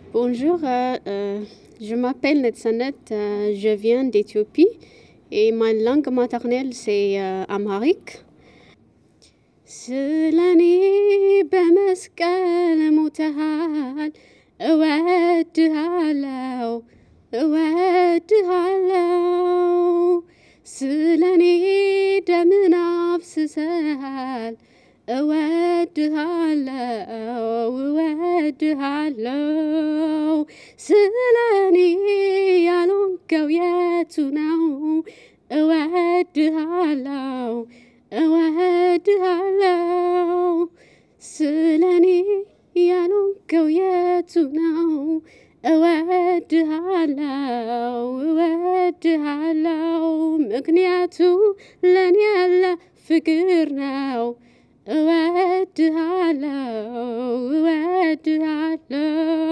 Bonjour, je m'appelle Netsanet, je viens d'Éthiopie et ma langue maternelle c'est amharique. ስለኔ በመስቀል ሞተሃል፣ እወድሃለው እወድሃለው። ስለኔ ደምን አፍስሰሃል፣ እወድሃለው እወድሃለው። ስለኔ ያልሆንከው የቱ ነው? እወድሃለው እወድሃለው። ስለኔ ያልሆንከው የቱ ነው? እወድሃለው እወድሃለው። ምክንያቱ ለኔ ያለ ፍቅር ነው። እወድሃለው እወድሃለው።